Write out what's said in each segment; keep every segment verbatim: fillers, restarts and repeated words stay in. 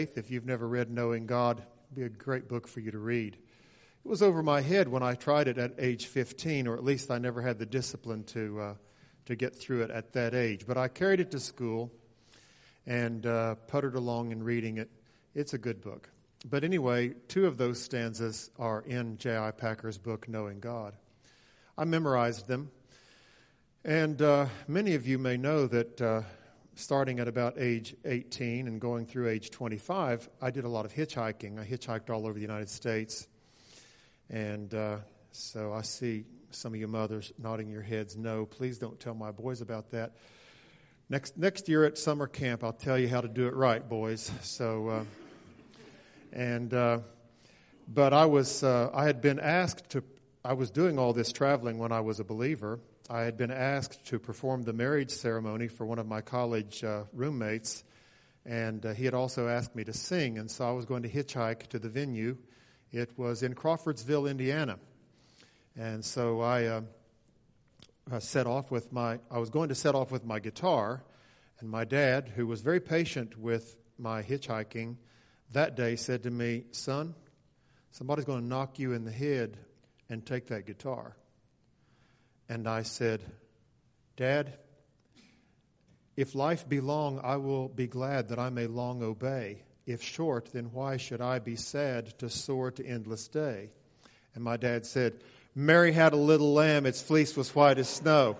If you've never read Knowing God, it'd be a great book for you to read. It was over my head when I tried it at age fifteen, or at least I never had the discipline to uh, to get through it at that age. But I carried it to school and uh, puttered along in reading it. It's a good book. But anyway, two of those stanzas are in J I Packer's book, Knowing God. I memorized them. And uh, many of you may know that uh, starting at about age eighteen and going through age twenty-five, I did a lot of hitchhiking. I hitchhiked all over the United States. And uh, so I see some of you mothers nodding your heads, no, please don't tell my boys about that. Next next year at summer camp, I'll tell you how to do it right, boys. So, uh, and uh, but I was uh, I had been asked to. I was doing all this traveling when I was a believer. I had been asked to perform the marriage ceremony for one of my college uh, roommates, and uh, he had also asked me to sing, and so I was going to hitchhike to the venue. It was in Crawfordsville, Indiana, and so I, uh, I set off with my. I was going to set off with my guitar, and my dad, who was very patient with my hitchhiking, that day said to me, "Son, somebody's going to knock you in the head and take that guitar." And I said, "Dad, if life be long, I will be glad that I may long obey. If short, then why should I be sad to soar to endless day?" And my dad said, "Mary had a little lamb, its fleece was white as snow."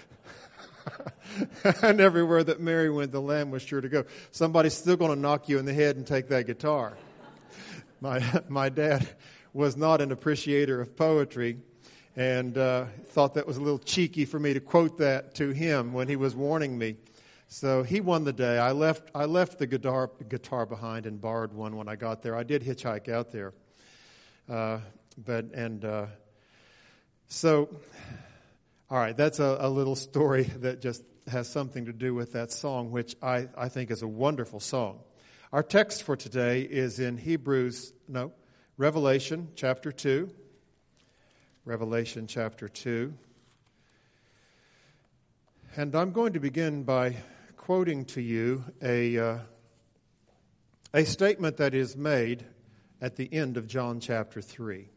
And everywhere that Mary went, the lamb was sure to go. Somebody's still going to knock you in the head and take that guitar. My, my dad was not an appreciator of poetry, and uh, thought that was a little cheeky for me to quote that to him when he was warning me. So he won the day. I left I left the guitar guitar behind and borrowed one when I got there. I did hitchhike out there. Uh, but and uh, so, all right, that's a, a little story that just has something to do with that song, which I, I think is a wonderful song. Our text for today is in Hebrews, no, Revelation chapter two. Revelation chapter two. And I'm going to begin by quoting to you a, uh, a statement that is made at the end of John chapter three.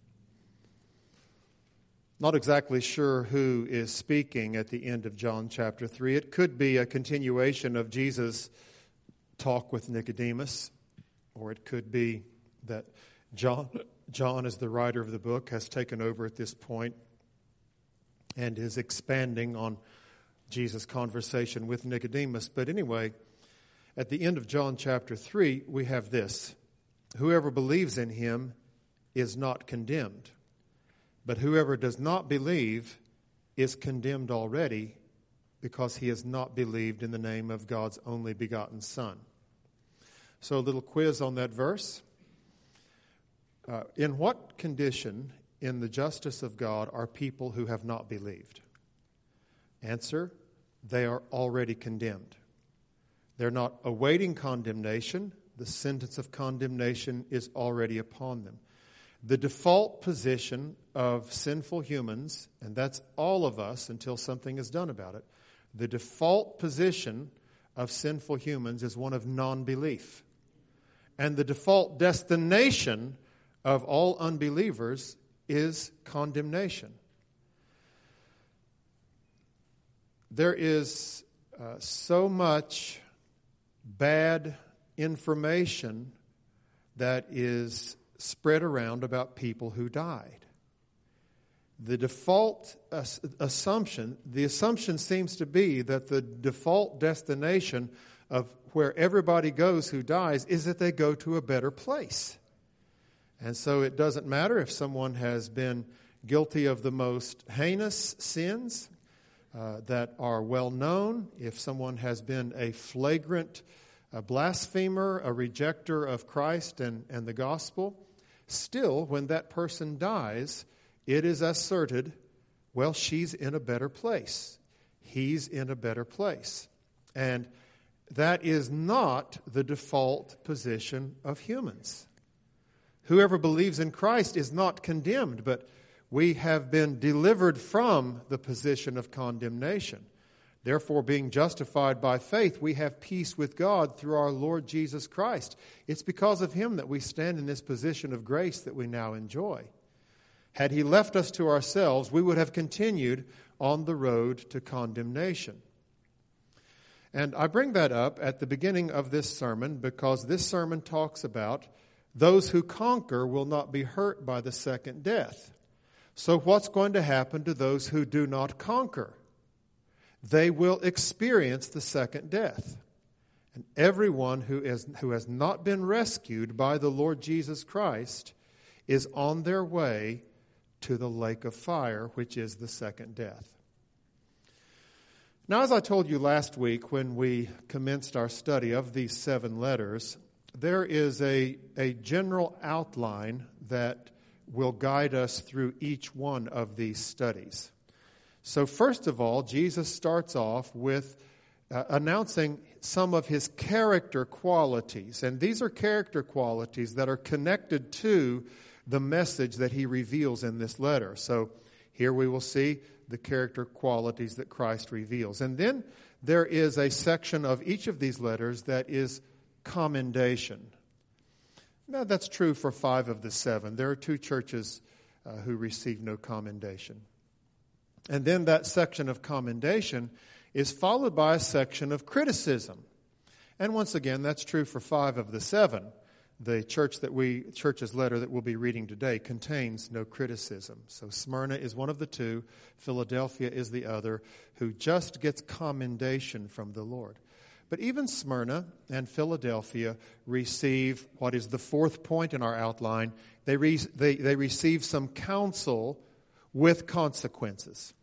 Not exactly sure who is speaking at the end of John chapter three. It could be a continuation of Jesus' talk with Nicodemus, or it could be that John... John, as the writer of the book, has taken over at this point and is expanding on Jesus' conversation with Nicodemus. But anyway, at the end of John chapter three, we have this: "Whoever believes in him is not condemned, but whoever does not believe is condemned already, because he has not believed in the name of God's only begotten Son." So a little quiz on that verse. Uh, in what condition in the justice of God are people who have not believed? Answer: they are already condemned. They're not awaiting condemnation. The sentence of condemnation is already upon them. The default position of sinful humans, and that's all of us until something is done about it, the default position of sinful humans is one of non-belief. And the default destination of all unbelievers is condemnation. There is uh, so much bad information that is spread around about people who died. The default uh, assumption, the assumption seems to be that the default destination of where everybody goes who dies is that they go to a better place. And so it doesn't matter if someone has been guilty of the most heinous sins uh, that are well known, if someone has been a flagrant a blasphemer, a rejecter of Christ and, and the gospel, still, when that person dies, it is asserted, well, she's in a better place. He's in a better place. And that is not the default position of humans. Whoever believes in Christ is not condemned, but we have been delivered from the position of condemnation. Therefore, being justified by faith, we have peace with God through our Lord Jesus Christ. It's because of him that we stand in this position of grace that we now enjoy. Had he left us to ourselves, we would have continued on the road to condemnation. And I bring that up at the beginning of this sermon because this sermon talks about those who conquer will not be hurt by the second death. So what's going to happen to those who do not conquer? They will experience the second death. And everyone who is who has not been rescued by the Lord Jesus Christ is on their way to the lake of fire, which is the second death. Now, as I told you last week when we commenced our study of these seven letters, there is a, a general outline that will guide us through each one of these studies. So first of all, Jesus starts off with uh, announcing some of his character qualities. And these are character qualities that are connected to the message that he reveals in this letter. So here we will see the character qualities that Christ reveals. And then there is a section of each of these letters that is commendation. Now that's true for five of the seven. There are two churches uh, who receive no commendation. And then that section of commendation is followed by a section of criticism. And once again, that's true for five of the seven. The church that we church's letter that we'll be reading today contains no criticism. So Smyrna is one of the two, Philadelphia is the other, who just gets commendation from the Lord. But even Smyrna and Philadelphia receive what is the fourth point in our outline. They re, they, they receive some counsel with consequences.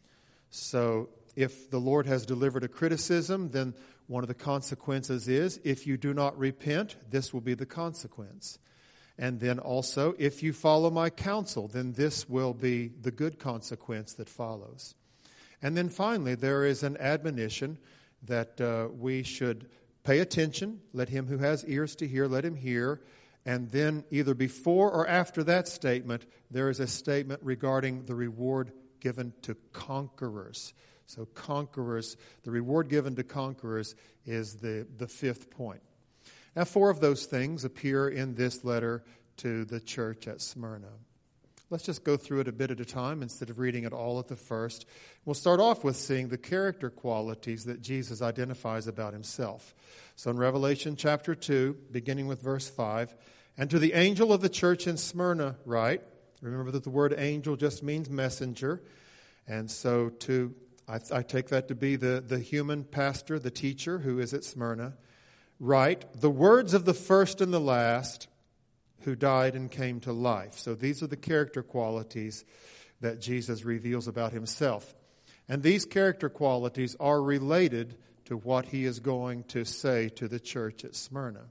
So if the Lord has delivered a criticism, then one of the consequences is, if you do not repent, this will be the consequence. And then also, if you follow my counsel, then this will be the good consequence that follows. And then finally, there is an admonition that uh, we should pay attention. Let him who has ears to hear, let him hear. And then either before or after that statement, there is a statement regarding the reward given to conquerors. So conquerors, the reward given to conquerors is the, the fifth point. Now, four of those things appear in this letter to the church at Smyrna. Let's just go through it a bit at a time instead of reading it all at the first. We'll start off with seeing the character qualities that Jesus identifies about himself. So in Revelation chapter two, beginning with verse five, and to the angel of the church in Smyrna write, remember that the word angel just means messenger, and so to I, I take that to be the, the human pastor, the teacher who is at Smyrna, write, the words of the first and the last who died and came to life. So these are the character qualities that Jesus reveals about himself. And these character qualities are related to what he is going to say to the church at Smyrna.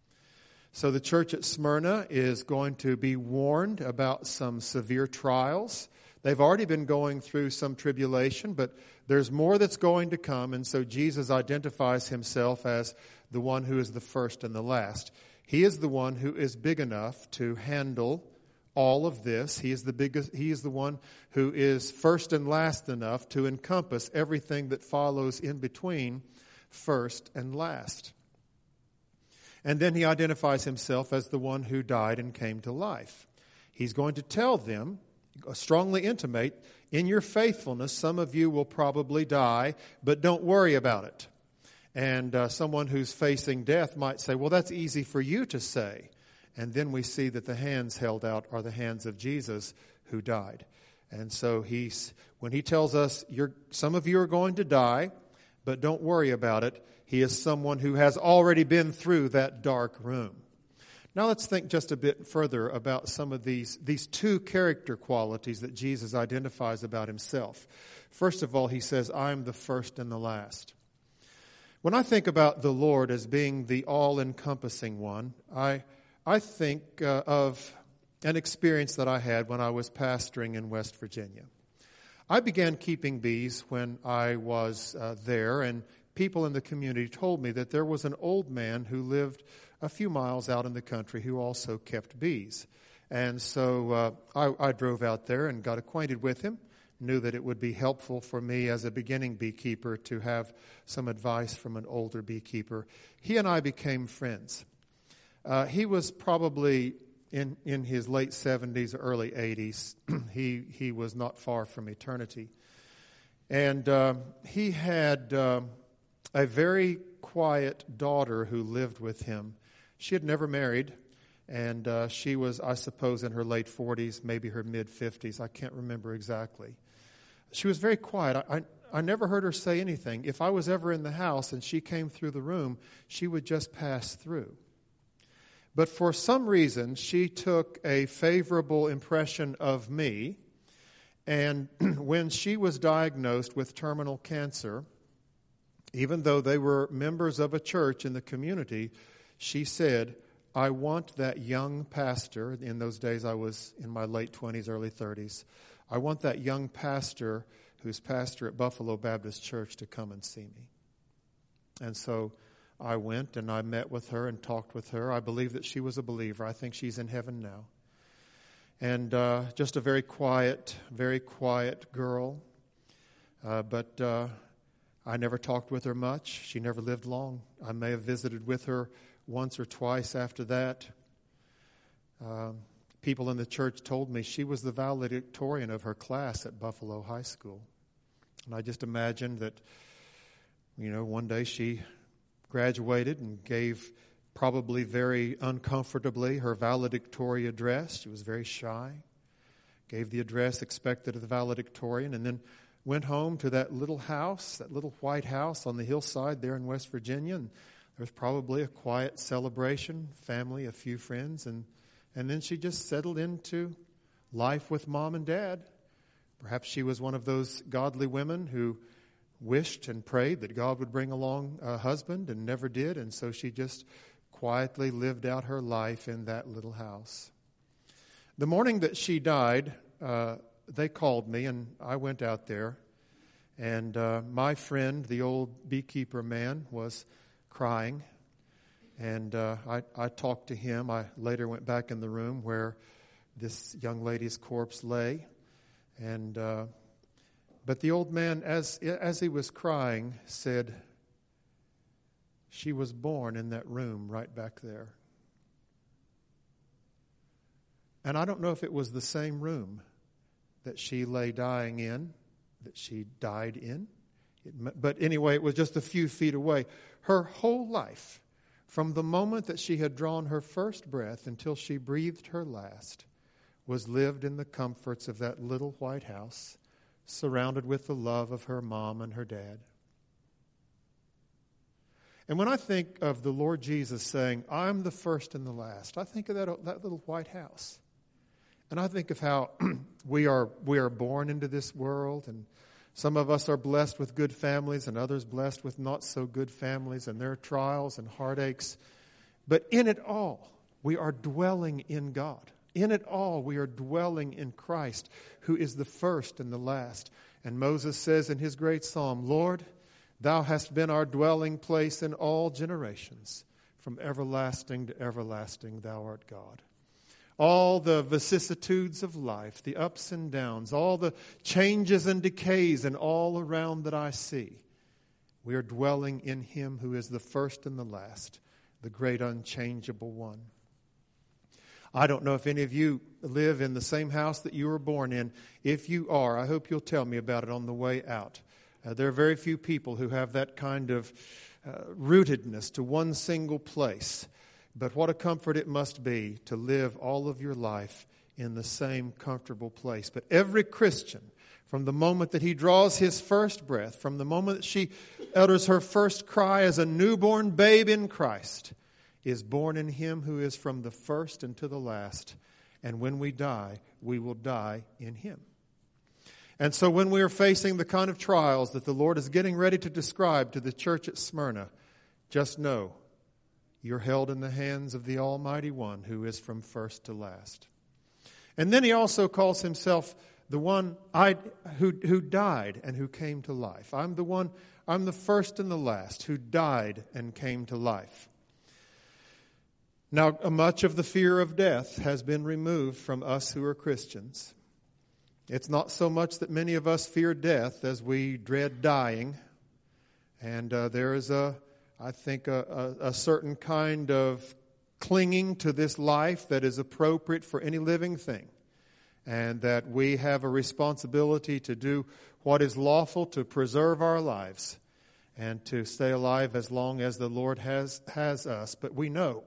So the church at Smyrna is going to be warned about some severe trials. They've already been going through some tribulation, but there's more that's going to come. And so Jesus identifies himself as the one who is the first and the last. He is the one who is big enough to handle all of this. He is the biggest. He is the one who is first and last enough to encompass everything that follows in between first and last. And then he identifies himself as the one who died and came to life. He's going to tell them, strongly intimate, in your faithfulness, some of you will probably die, but don't worry about it. And uh, someone who's facing death might say, well, that's easy for you to say. And then we see that the hands held out are the hands of Jesus who died. And so he's when he tells us, you're, some of you are going to die, but don't worry about it, he is someone who has already been through that dark room. Now let's think just a bit further about some of these, these two character qualities that Jesus identifies about himself. First of all, he says, I am the first and the last. When I think about the Lord as being the all-encompassing one, I I think uh, of an experience that I had when I was pastoring in West Virginia. I began keeping bees when I was uh, there, and people in the community told me that there was an old man who lived a few miles out in the country who also kept bees. And so uh, I, I drove out there and got acquainted with him, knew that it would be helpful for me as a beginning beekeeper to have some advice from an older beekeeper. He and I became friends. Uh, he was probably in, in his late seventies or early eighties. he, he was not far from eternity. And uh, he had uh, a very quiet daughter who lived with him. She had never married, and uh, she was, I suppose, in her late forties, maybe her mid-fifties. I can't remember exactly. She was very quiet. I, I, I never heard her say anything. If I was ever in the house and she came through the room, she would just pass through. But for some reason, she took a favorable impression of me. And when she was diagnosed with terminal cancer, even though they were members of a church in the community, she said, I want that young pastor, in those days I was in my late twenties, early thirties, I want that young pastor who's pastor at Buffalo Baptist Church to come and see me. And so I went and I met with her and talked with her. I believe that she was a believer. I think she's in heaven now. And uh, just a very quiet, very quiet girl. Uh, but uh, I never talked with her much. She never lived long. I may have visited with her once or twice after that. Um, people in the church told me she was the valedictorian of her class at Buffalo High School. And I just imagined that, you know, one day she graduated and gave probably very uncomfortably her valedictory address. She was very shy. Gave the address expected of the valedictorian, and then went home to that little house, that little white house on the hillside there in West Virginia. And there was probably a quiet celebration, family, a few friends, and, and then she just settled into life with mom and dad. Perhaps she was one of those godly women who wished and prayed that God would bring along a husband and never did, and so she just quietly lived out her life in that little house. The morning that she died, uh, they called me, and I went out there, and uh, my friend, the old beekeeper man, was crying, and uh, I, I talked to him. I later went back in the room where this young lady's corpse lay, and uh, but the old man, as as he was crying, said, she was born in that room right back there. And I don't know if it was the same room that she lay dying in, that she died in. It, but anyway, it was just a few feet away. Her whole life, from the moment that she had drawn her first breath until she breathed her last, was lived in the comforts of that little white house, surrounded with the love of her mom and her dad. And when I think of the Lord Jesus saying, I'm the first and the last, I think of that, that little white house. And I think of how we are we are born into this world, and some of us are blessed with good families and others blessed with not so good families, and there are trials and heartaches. But in it all, we are dwelling in God. In it all, we are dwelling in Christ, who is the first and the last. And Moses says in his great psalm, Lord, Thou hast been our dwelling place in all generations. From everlasting to everlasting, Thou art God. All the vicissitudes of life, the ups and downs, all the changes and decays and all around that I see, we are dwelling in Him who is the first and the last, the great unchangeable one. I don't know if any of you live in the same house that you were born in. If you are, I hope you'll tell me about it on the way out. Uh, there are very few people who have that kind of uh, rootedness to one single place. But what a comfort it must be to live all of your life in the same comfortable place. But every Christian, from the moment that he draws his first breath, from the moment that she utters her first cry as a newborn babe in Christ, is born in Him who is from the first and to the last. And when we die, we will die in Him. And so when we are facing the kind of trials that the Lord is getting ready to describe to the church at Smyrna, just know you're held in the hands of the Almighty One who is from first to last. And then He also calls Himself the one I, who, who died and who came to life. I'm the one, I'm the first and the last who died and came to life. Now, much of the fear of death has been removed from us who are Christians. It's not so much that many of us fear death as we dread dying. And uh, there is, a, I think, a, a, a certain kind of clinging to this life that is appropriate for any living thing. And that we have a responsibility to do what is lawful to preserve our lives and to stay alive as long as the Lord has, has us. But we know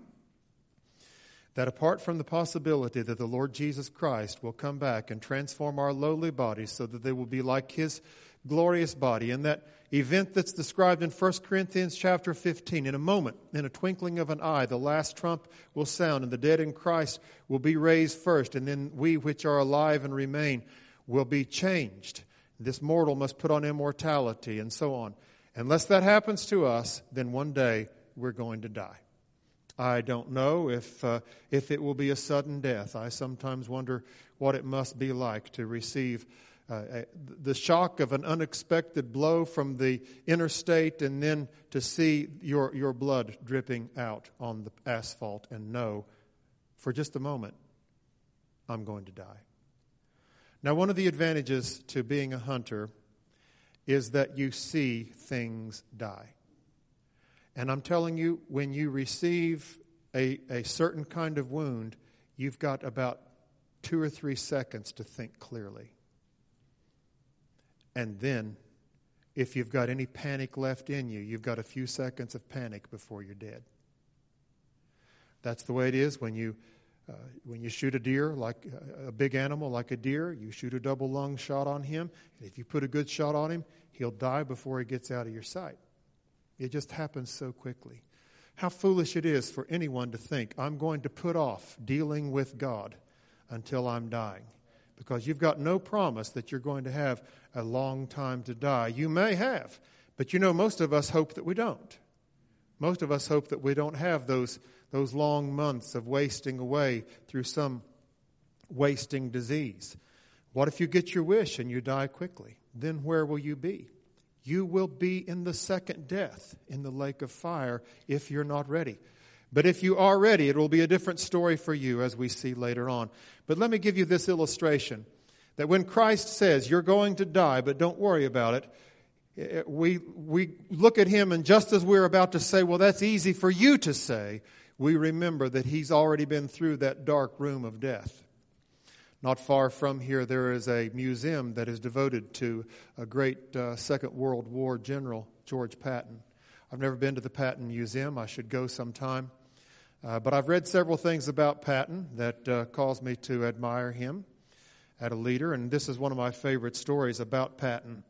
that apart from the possibility that the Lord Jesus Christ will come back and transform our lowly bodies so that they will be like His glorious body, and that event that's described in First Corinthians chapter fifteen, in a moment, in a twinkling of an eye, the last trump will sound, and the dead in Christ will be raised first, and then we which are alive and remain will be changed. This mortal must put on immortality, and so on. Unless that happens to us, then one day we're going to die. I don't know if uh, if it will be a sudden death. I sometimes wonder what it must be like to receive uh, the shock of an unexpected blow from the interstate, and then to see your, your blood dripping out on the asphalt and know for just a moment, I'm going to die. Now, one of the advantages to being a hunter is that you see things die. And I'm telling you, when you receive a, a certain kind of wound, you've got about two or three seconds to think clearly. And then, if you've got any panic left in you, you've got a few seconds of panic before you're dead. That's the way it is when you uh, when you shoot a deer, like a big animal like a deer. You shoot a double lung shot on him. And if you put a good shot on him, he'll die before he gets out of your sight. It just happens so quickly. How foolish it is for anyone to think, I'm going to put off dealing with God until I'm dying. Because you've got no promise that you're going to have a long time to die. You may have, but you know, most of us hope that we don't. Most of us hope that we don't have those, those long months of wasting away through some wasting disease. What if you get your wish and you die quickly? Then where will you be? You will be in the second death, in the lake of fire, if you're not ready. But if you are ready, it will be a different story for you, as we see later on. But let me give you this illustration, that when Christ says, you're going to die, but don't worry about it, we, we look at Him, and just as we're about to say, well, that's easy for you to say, we remember that He's already been through that dark room of death. Not far from here, there is a museum that is devoted to a great uh, Second World War general, George Patton. I've never been to the Patton Museum. I should go sometime. Uh, but I've read several things about Patton that uh, cause me to admire him as a leader. And this is one of my favorite stories about Patton.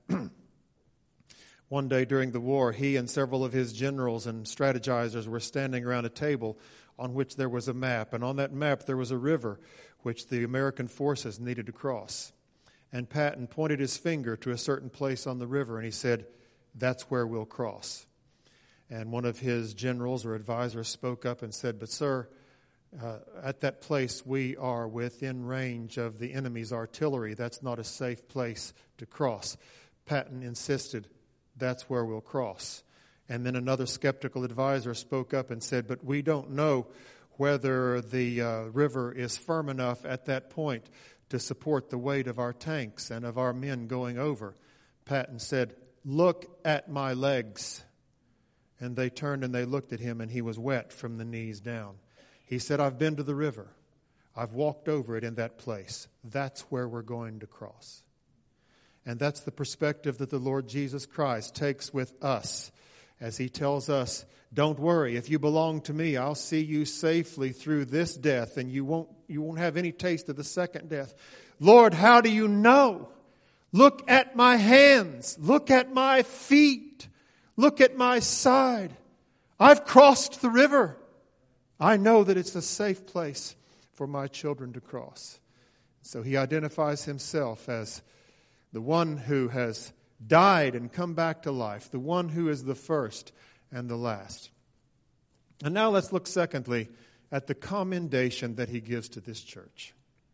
One day during the war, he and several of his generals and strategizers were standing around a table on which there was a map. And on that map, there was a river which the American forces needed to cross. And Patton pointed his finger to a certain place on the river, and he said, that's where we'll cross. And one of his generals or advisors spoke up and said, but sir, uh, at that place we are within range of the enemy's artillery. That's not a safe place to cross. Patton insisted, that's where we'll cross. And then another skeptical advisor spoke up and said, but we don't know whether the uh, river is firm enough at that point to support the weight of our tanks and of our men going over. Patton said, look at my legs. And they turned and they looked at him, and he was wet from the knees down. He said, I've been to the river. I've walked over it in that place. That's where we're going to cross. And that's the perspective that the Lord Jesus Christ takes with us as He tells us, don't worry, if you belong to me, I'll see you safely through this death, and you won't, you won't have any taste of the second death. Lord, how do you know? Look at my hands. Look at my feet. Look at my side. I've crossed the river. I know that it's a safe place for my children to cross. So He identifies Himself as the one who has died and come back to life, the one who is the first and the last. And now let's look secondly at the commendation that He gives to this church.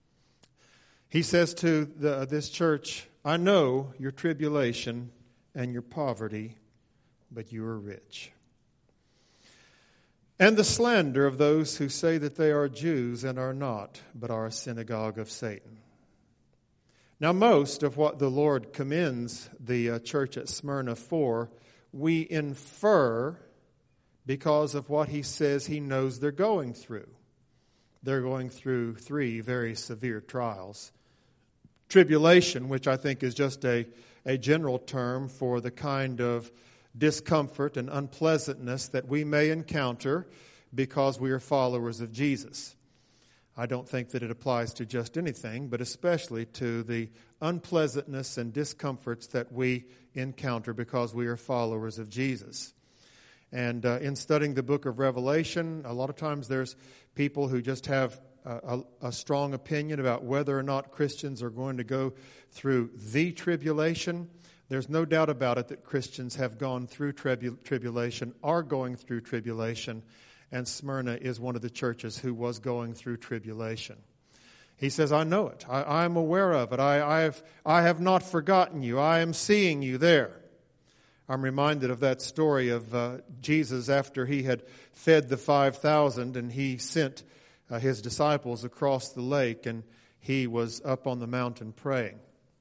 He says to the, this church, I know your tribulation and your poverty, but you are rich. And the slander of those who say that they are Jews and are not, but are a synagogue of Satan. Now, most of what the Lord commends the uh, church at Smyrna for, we infer because of what he says he knows they're going through. They're going through three very severe trials. Tribulation, which I think is just a, a general term for the kind of discomfort and unpleasantness that we may encounter because we are followers of Jesus. I don't think that it applies to just anything, but especially to the unpleasantness and discomforts that we encounter because we are followers of Jesus. And uh, in studying the book of Revelation, a lot of times there's people who just have a, a, a strong opinion about whether or not Christians are going to go through the tribulation. There's no doubt about it that Christians have gone through tribu- tribulation, are going through tribulation, and Smyrna is one of the churches who was going through tribulation. He says, I know it. I, I am aware of it. I, I, have, I have not forgotten you. I am seeing you there. I'm reminded of that story of uh, Jesus after he had fed the five thousand and he sent uh, his disciples across the lake, and he was up on the mountain praying.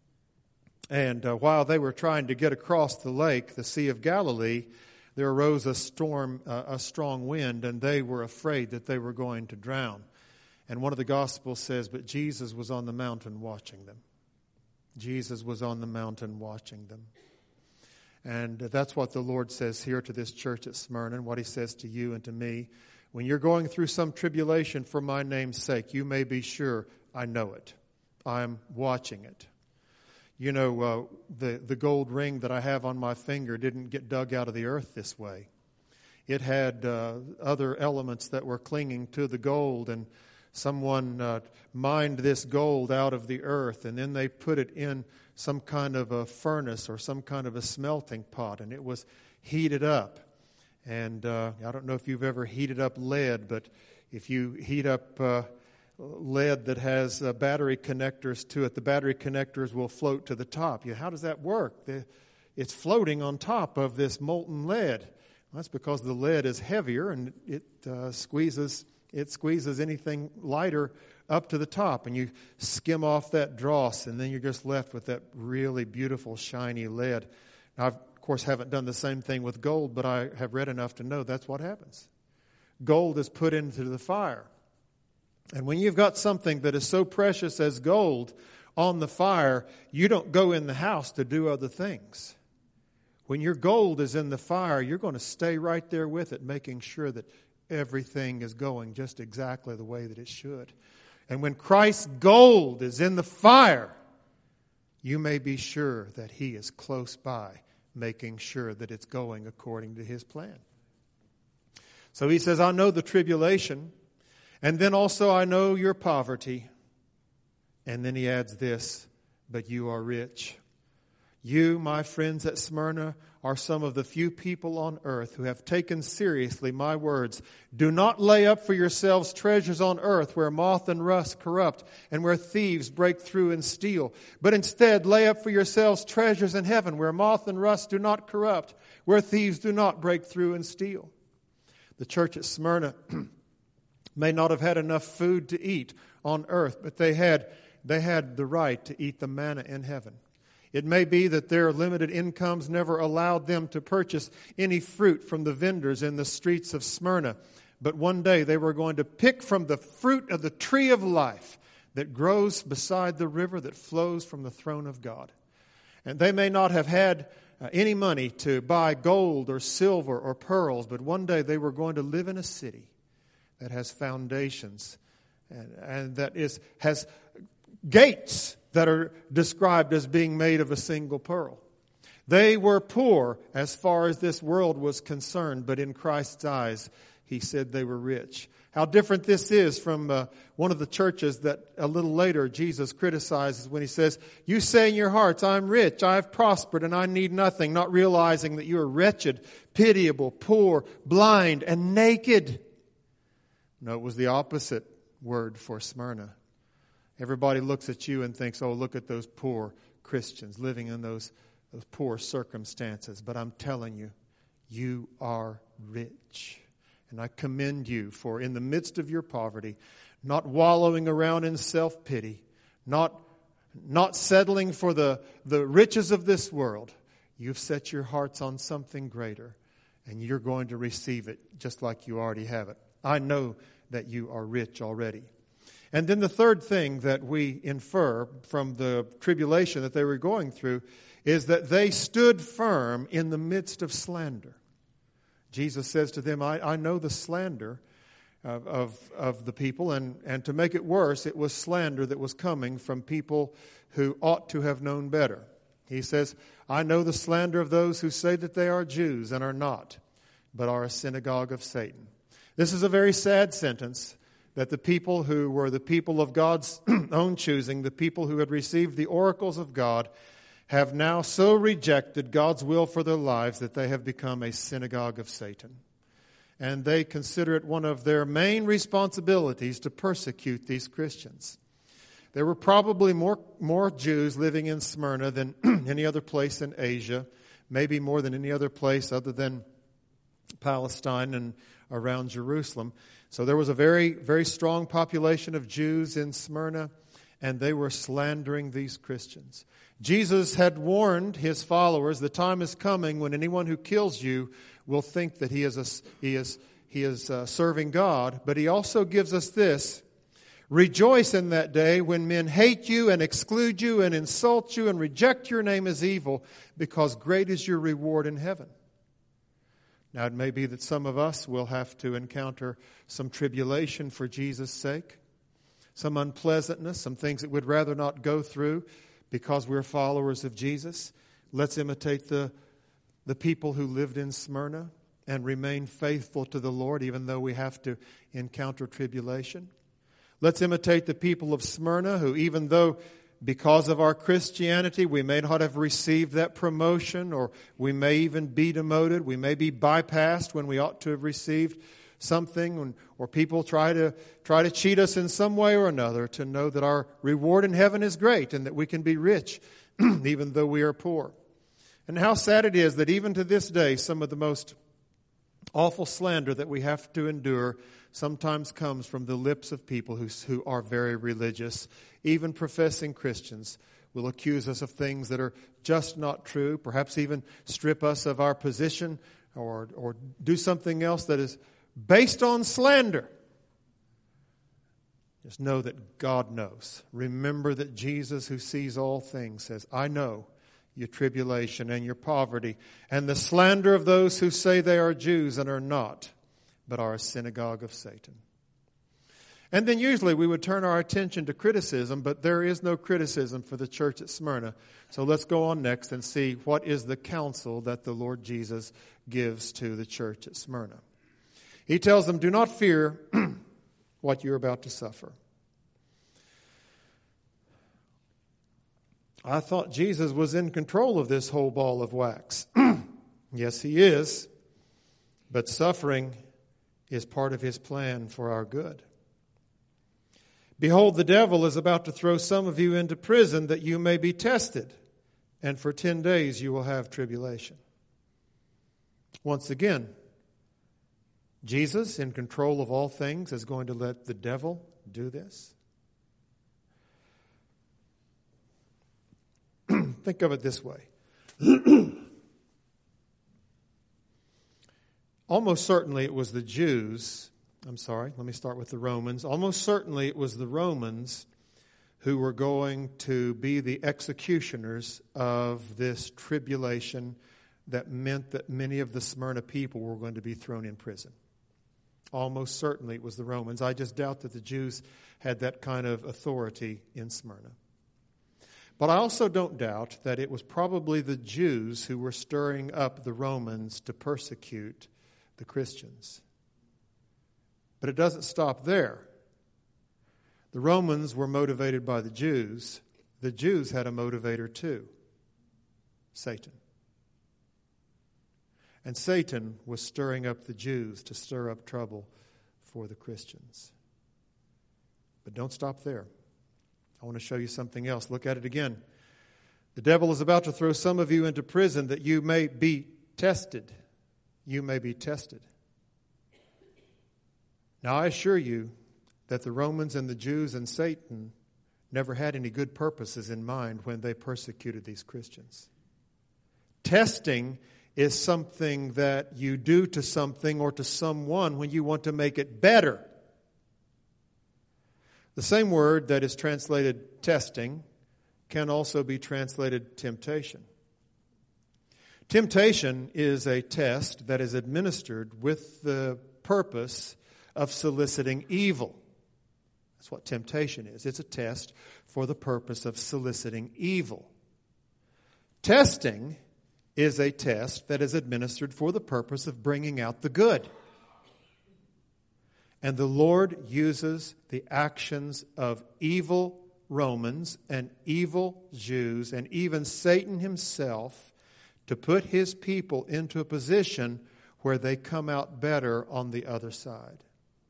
And uh, while they were trying to get across the lake, the Sea of Galilee, there arose a storm, uh, a strong wind, and they were afraid that they were going to drown. And one of the Gospels says, but Jesus was on the mountain watching them. Jesus was on the mountain watching them. And that's what the Lord says here to this church at Smyrna, and what he says to you and to me. When you're going through some tribulation for my name's sake, you may be sure I know it. I'm watching it. You know, uh, the, the gold ring that I have on my finger didn't get dug out of the earth this way. It had uh, other elements that were clinging to the gold, and someone uh, mined this gold out of the earth, and then they put it in some kind of a furnace or some kind of a smelting pot, and it was heated up. And uh, I don't know if you've ever heated up lead, but if you heat up uh, lead that has uh, battery connectors to it, the battery connectors will float to the top. You, how does that work? The, it's floating on top of this molten lead. Well, that's because the lead is heavier, and it uh, squeezes it squeezes anything lighter up to the top, and you skim off that dross, and then you're just left with that really beautiful, shiny lead. Now, I, of course, haven't done the same thing with gold, but I have read enough to know that's what happens. Gold is put into the fire. And when you've got something that is so precious as gold on the fire, you don't go in the house to do other things. When your gold is in the fire, you're going to stay right there with it, making sure that everything is going just exactly the way that it should. And when Christ's gold is in the fire, you may be sure that he is close by, making sure that it's going according to his plan. So he says, I know the tribulation, and then also I know your poverty. And then he adds this, but you are rich. You, my friends at Smyrna, are some of the few people on earth who have taken seriously my words. Do not lay up for yourselves treasures on earth where moth and rust corrupt and where thieves break through and steal. But instead lay up for yourselves treasures in heaven where moth and rust do not corrupt, where thieves do not break through and steal. The church at Smyrna may not have had enough food to eat on earth, but they had, they had the right to eat the manna in heaven. It may be that their limited incomes never allowed them to purchase any fruit from the vendors in the streets of Smyrna. But one day they were going to pick from the fruit of the tree of life that grows beside the river that flows from the throne of God. And they may not have had uh, any money to buy gold or silver or pearls, but one day they were going to live in a city that has foundations and, and that is has gates that are described as being made of a single pearl. They were poor as far as this world was concerned, but in Christ's eyes, he said they were rich. How different this is from uh, one of the churches that a little later Jesus criticizes when he says, you say in your hearts, I'm rich, I've prospered, and I need nothing, not realizing that you are wretched, pitiable, poor, blind, and naked. No, it was the opposite word for Smyrna. Everybody looks at you and thinks, oh, look at those poor Christians living in those, those poor circumstances. But I'm telling you, you are rich. And I commend you for, in the midst of your poverty, not wallowing around in self-pity, not not settling for the, the riches of this world. You've set your hearts on something greater, and you're going to receive it just like you already have it. I know that you are rich already. And then the third thing that we infer from the tribulation that they were going through is that they stood firm in the midst of slander. Jesus says to them, I, I know the slander of, of, of the people, and, and to make it worse, it was slander that was coming from people who ought to have known better. He says, I know the slander of those who say that they are Jews and are not, but are a synagogue of Satan. This is a very sad sentence, that the people who were the people of God's own choosing, the people who had received the oracles of God, have now so rejected God's will for their lives that they have become a synagogue of Satan. And they consider it one of their main responsibilities to persecute these Christians. There were probably more, more Jews living in Smyrna than any other place in Asia, maybe more than any other place other than Palestine and around Jerusalem. So there was a very, very strong population of Jews in Smyrna, and they were slandering these Christians. Jesus had warned his followers, the time is coming when anyone who kills you will think that he is a, he is he is uh, serving God. But he also gives us this: rejoice in that day when men hate you and exclude you and insult you and reject your name as evil, because great is your reward in heaven. Now, it may be that some of us will have to encounter some tribulation for Jesus' sake, some unpleasantness, some things that we'd rather not go through because we're followers of Jesus. Let's imitate the, the people who lived in Smyrna and remain faithful to the Lord even though we have to encounter tribulation. Let's imitate the people of Smyrna who, even though because of our Christianity, we may not have received that promotion, or we may even be demoted. We may be bypassed when we ought to have received something, or people try to try to cheat us in some way or another, to know that our reward in heaven is great and that we can be rich even though we are poor. And how sad it is that even to this day, some of the most awful slander that we have to endure sometimes comes from the lips of people who, who are very religious. Even professing Christians will accuse us of things that are just not true, perhaps even strip us of our position, or, or do something else that is based on slander. Just know that God knows. Remember that Jesus, who sees all things, says, I know your tribulation and your poverty and the slander of those who say they are Jews and are not, but are a synagogue of Satan. And then usually we would turn our attention to criticism, but there is no criticism for the church at Smyrna. So let's go on next and see what is the counsel that the Lord Jesus gives to the church at Smyrna. He tells them, do not fear what you're about to suffer. I thought Jesus was in control of this whole ball of wax. Yes, he is. But suffering is part of his plan for our good. Behold, the devil is about to throw some of you into prison that you may be tested, and for ten days you will have tribulation. Once again, Jesus, in control of all things, is going to let the devil do this. Think of it this way. Almost certainly it was the Jews, I'm sorry, let me start with the Romans. Almost certainly it was the Romans who were going to be the executioners of this tribulation that meant that many of the Smyrna people were going to be thrown in prison. Almost certainly it was the Romans. I just doubt that the Jews had that kind of authority in Smyrna. But I also don't doubt that it was probably the Jews who were stirring up the Romans to persecute the Christians. But it doesn't stop there. The Romans were motivated by the Jews. The Jews had a motivator too, Satan. And Satan was stirring up the Jews to stir up trouble for the Christians. But don't stop there. I want to show you something else. Look at it again. The devil is about to throw some of you into prison that you may be tested. You may be tested. Now I assure you that the Romans and the Jews and Satan never had any good purposes in mind when they persecuted these Christians. Testing is something that you do to something or to someone when you want to make it better. The same word that is translated testing can also be translated temptation. Temptation is a test that is administered with the purpose of soliciting evil. That's what temptation is. It's a test for the purpose of soliciting evil. Testing is a test that is administered for the purpose of bringing out the good. And the Lord uses the actions of evil Romans and evil Jews and even Satan himself to put his people into a position where they come out better on the other side.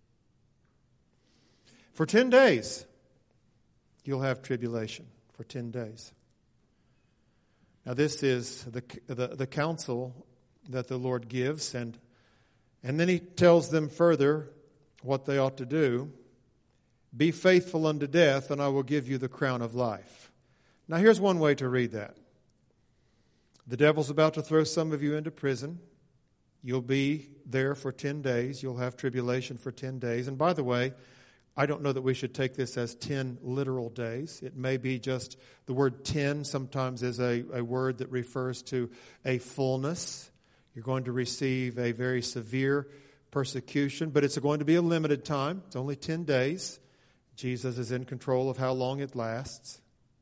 For ten days, you'll have tribulation. For ten days. Now this is the, the, the counsel that the Lord gives, and, and then he tells them further what they ought to do. Be faithful unto death, and I will give you the crown of life. Now here's one way to read that. The devil's about to throw some of you into prison. You'll be there for ten days. You'll have tribulation for ten days. And by the way, I don't know that we should take this as ten literal days. It may be just the word ten sometimes is a, a word that refers to a fullness. You're going to receive a very severe persecution, but it's going to be a limited time. It's only ten days. Jesus is in control of how long it lasts.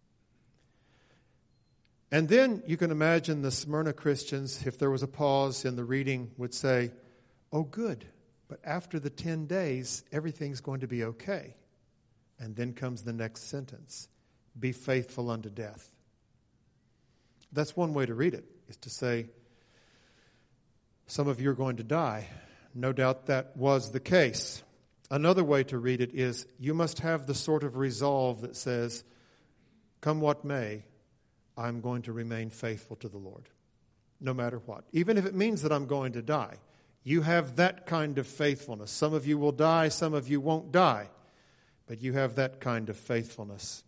And then you can imagine the Smyrna Christians, if there was a pause in the reading, would say, oh, good. But after the ten days, everything's going to be okay. And then comes the next sentence. Be faithful unto death. That's one way to read it, is to say, some of you are going to die. No doubt that was the case. Another way to read it is, you must have the sort of resolve that says, come what may, I'm going to remain faithful to the Lord, no matter what. Even if it means that I'm going to die. You have that kind of faithfulness. Some of you will die, some of you won't die. But you have that kind of faithfulness.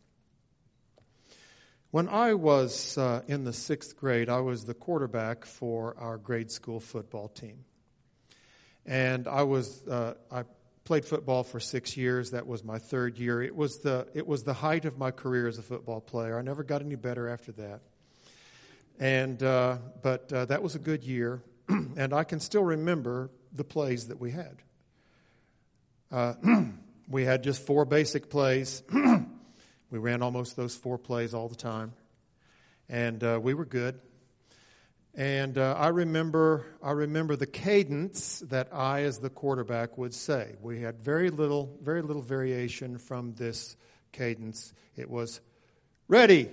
When I was uh, in the sixth grade, I was the quarterback for our grade school football team. And I was uh, I played football for six years. That was my third year. It was the it was the height of my career as a football player. I never got any better after that. And uh, but uh, that was a good year. And I can still remember the plays that we had. Uh, we had just four basic plays. We ran almost those four plays all the time. And uh, we were good. And uh, I remember I remember the cadence that I, as the quarterback, would say. We had very little, very little variation from this cadence. It was, ready,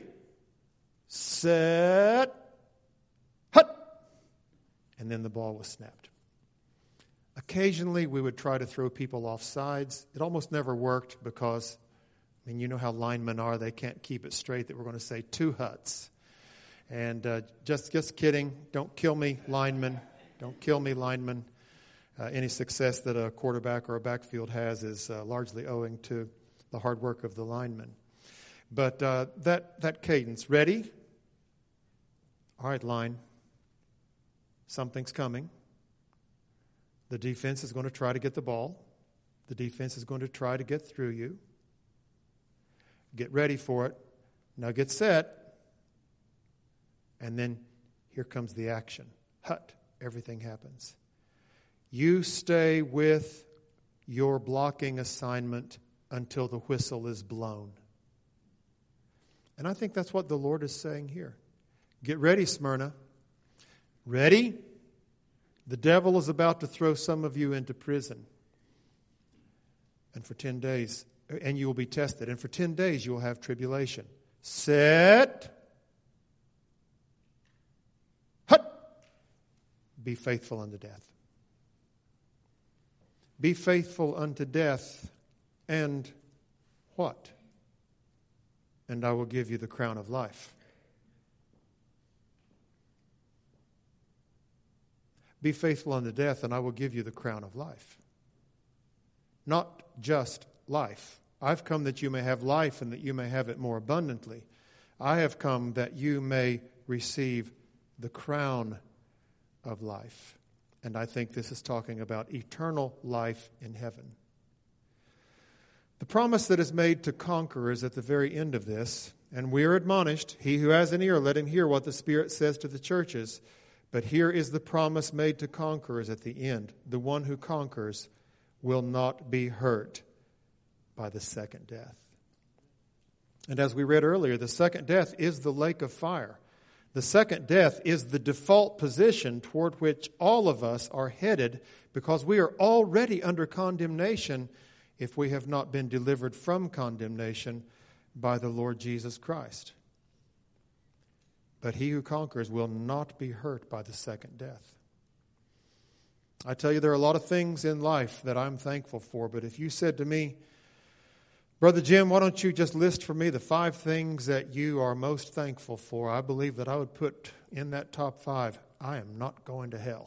set, hut. And then the ball was snapped. Occasionally, we would try to throw people off sides. It almost never worked because, I mean, you know how linemen are. They can't keep it straight that we're going to say two huts. And uh, just just kidding. Don't kill me, linemen. Don't kill me, linemen. Uh, any success that a quarterback or a backfield has is uh, largely owing to the hard work of the linemen. But uh, that, that cadence. Ready? All right, line. Something's coming. The defense is going to try to get the ball. The defense is going to try to get through you. Get ready for it. Now get set. And then here comes the action. Hut. Everything happens. You stay with your blocking assignment until the whistle is blown. And I think that's what the Lord is saying here. Get ready, Smyrna. Ready? The devil is about to throw some of you into prison. And for ten days, and you will be tested. And for ten days you will have tribulation. Set. Hut. Be faithful unto death. Be faithful unto death. And what? And I will give you the crown of life. Be faithful unto death, and I will give you the crown of life. Not just life, I've come that you may have life and that you may have it more abundantly. I have come that you may receive the crown of life. And I think this is talking about eternal life in heaven. The promise that is made to conquerors at the very end of this, and we are admonished, he who has an ear, let him hear what the Spirit says to the churches. But here is the promise made to conquerors at the end. The one who conquers will not be hurt by the second death. And as we read earlier, the second death is the lake of fire. The second death is the default position toward which all of us are headed because we are already under condemnation if we have not been delivered from condemnation by the Lord Jesus Christ. But he who conquers will not be hurt by the second death. I tell you, there are a lot of things in life that I'm thankful for, but if you said to me, Brother Jim, why don't you just list for me the five things that you are most thankful for? I believe that I would put in that top five, I am not going to hell.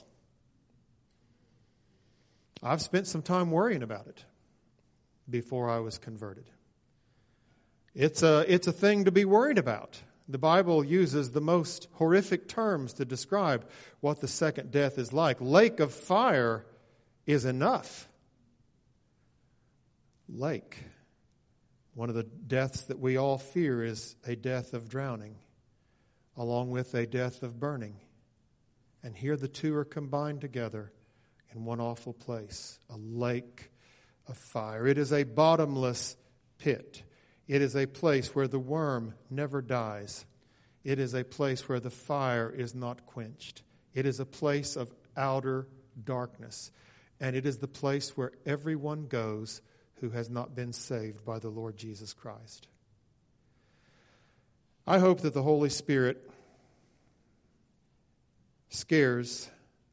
I've spent some time worrying about it before I was converted. It's a, it's a thing to be worried about. The Bible uses the most horrific terms to describe what the second death is like. Lake of fire is enough. Lake. One of the deaths that we all fear is a death of drowning, along with a death of burning. And here the two are combined together in one awful place, a lake of fire. It is a bottomless pit. It is a place where the worm never dies. It is a place where the fire is not quenched. It is a place of outer darkness. And it is the place where everyone goes who has not been saved by the Lord Jesus Christ. I hope that the Holy Spirit scares,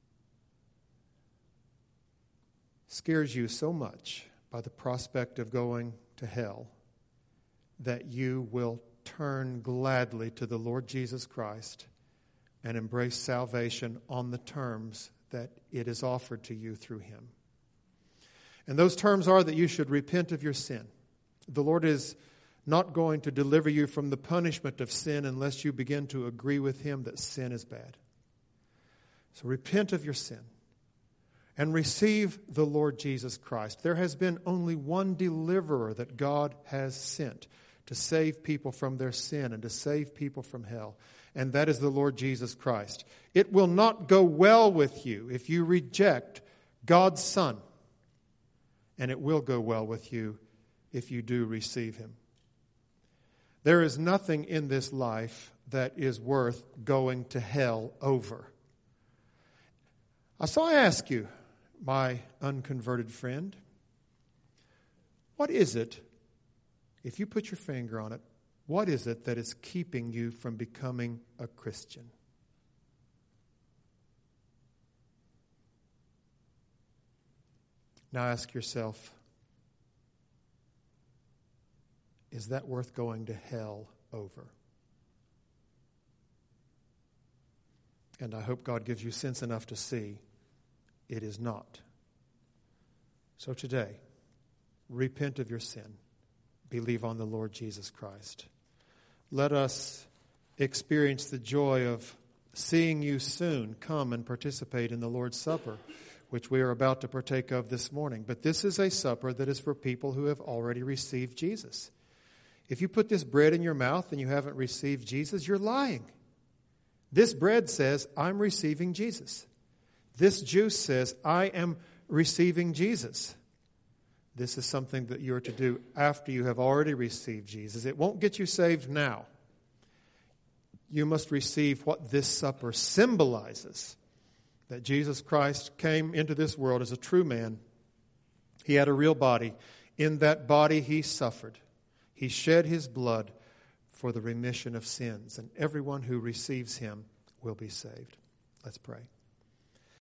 scares you so much by the prospect of going to hell that you will turn gladly to the Lord Jesus Christ and embrace salvation on the terms that it is offered to you through him. And those terms are that you should repent of your sin. The Lord is not going to deliver you from the punishment of sin unless you begin to agree with him that sin is bad. So repent of your sin and receive the Lord Jesus Christ. There has been only one deliverer that God has sent to save people from their sin and to save people from hell, and that is the Lord Jesus Christ. It will not go well with you if you reject God's Son, and it will go well with you if you do receive him. There is nothing in this life that is worth going to hell over. So I ask you, my unconverted friend, what is it, if you put your finger on it, what is it that is keeping you from becoming a Christian? Now ask yourself, is that worth going to hell over? And I hope God gives you sense enough to see it is not. So today, repent of your sin. Believe on the Lord Jesus Christ. Let us experience the joy of seeing you soon come and participate in the Lord's Supper, which we are about to partake of this morning. But this is a supper that is for people who have already received Jesus. If you put this bread in your mouth and you haven't received Jesus, you're lying. This bread says, I'm receiving Jesus. This juice says, I am receiving Jesus. This is something that you are to do after you have already received Jesus. It won't get you saved now. You must receive what this supper symbolizes. That Jesus Christ came into this world as a true man. He had a real body. In that body he suffered. He shed his blood for the remission of sins. And everyone who receives him will be saved. Let's pray.